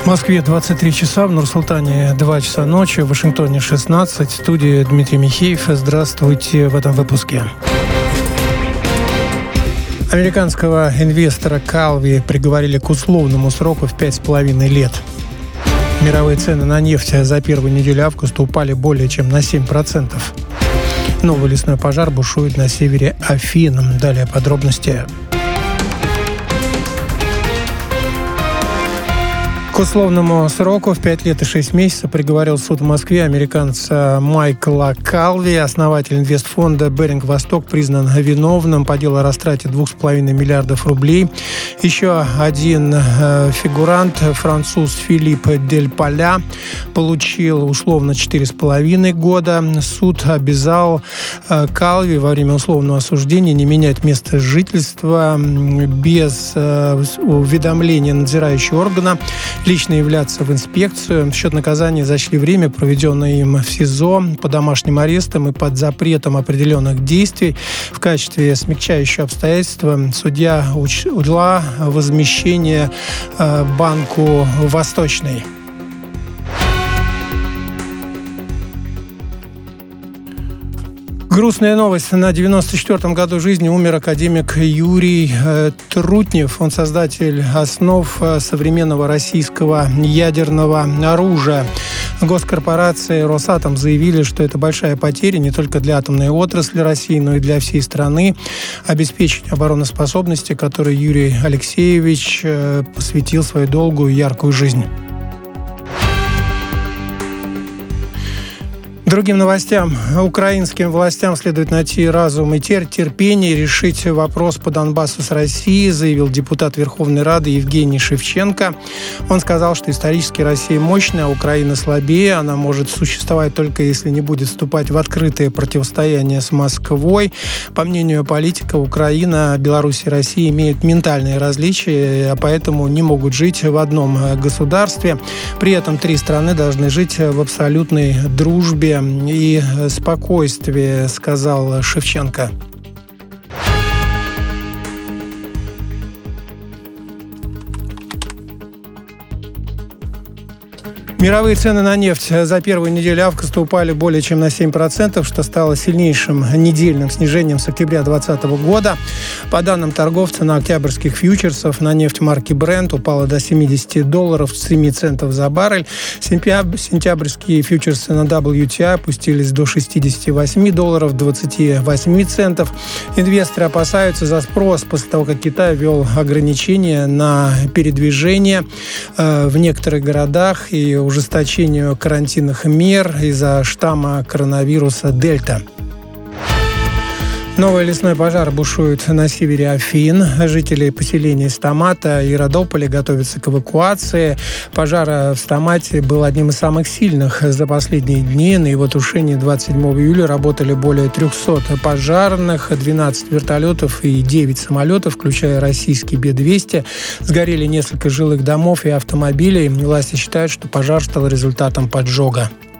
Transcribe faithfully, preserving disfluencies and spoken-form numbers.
В Москве двадцать три часа, в Нур-Султане два часа ночи, в Вашингтоне шестнадцать. В студии Дмитрий Михеев. Здравствуйте в этом выпуске. Американского инвестора Calvi приговорили к условному сроку в пять с половиной лет. Мировые цены на нефть за первую неделю августа упали более чем на семь процентов. Новый лесной пожар бушует на севере Афин. Далее подробности. К условному сроку в пять лет и шесть месяцев приговорил суд в Москве американца Майкла Calvi. Основатель инвестфонда «Беринг Восток» признан виновным по делу о растрате двух с половиной миллиардов рублей. Еще один э, фигурант, француз Филипп Дель Поля, получил условно четыре с половиной года. Суд обязал э, Calvi во время условного осуждения не менять место жительства без э, уведомления надзирающего органа, лично являться в инспекцию. В счет наказания зачли время, проведенное им в СИЗО по домашним арестам и под запретом определенных действий. В качестве смягчающего обстоятельства судья учла возмещение э, банку «Восточный». Грустная новость. На девяносто четвёртом году жизни умер академик Юрий э, Трутнев. Он создатель основ э, современного российского ядерного оружия. Госкорпорации «Росатом» заявили, что это большая потеря не только для атомной отрасли России, но и для всей страны. Обеспечение обороноспособности, которой Юрий Алексеевич э, посвятил свою долгую и яркую жизнь. Другим новостям. Украинским властям следует найти разум и терпение решить вопрос по Донбассу с Россией, заявил депутат Верховной Рады Евгений Шевченко. Он сказал, что исторически Россия мощная, а Украина слабее. Она может существовать только если не будет вступать в открытое противостояние с Москвой. По мнению политика, Украина, Беларусь и Россия имеют ментальные различия, а поэтому не могут жить в одном государстве. При этом три страны должны жить в абсолютной дружбе и спокойствие, сказал Шевченко. Мировые цены на нефть за первую неделю августа упали более чем на семь процентов, что стало сильнейшим недельным снижением с октября двадцатого года. По данным торговца, цена октябрьских фьючерсов на нефть марки Brent упала до семьдесят долларов семь центов за баррель. Сентябрьские фьючерсы на дабл ю ти ай опустились до шестьдесят восемь долларов двадцать восемь центов. Инвесторы опасаются за спрос после того, как Китай ввел ограничения на передвижение э, в некоторых городах и ужесточению карантинных мер из-за штамма коронавируса Дельта. Новый лесной пожар бушует на севере Афин. Жители поселений Стамата и Родополя готовятся к эвакуации. Пожар в Стамате был одним из самых сильных за последние дни. На его тушении двадцать седьмого июля работали более триста пожарных, двенадцать вертолетов и девять самолетов, включая российский Бе двести. Сгорели несколько жилых домов и автомобилей. Власти считают, что пожар стал результатом поджога.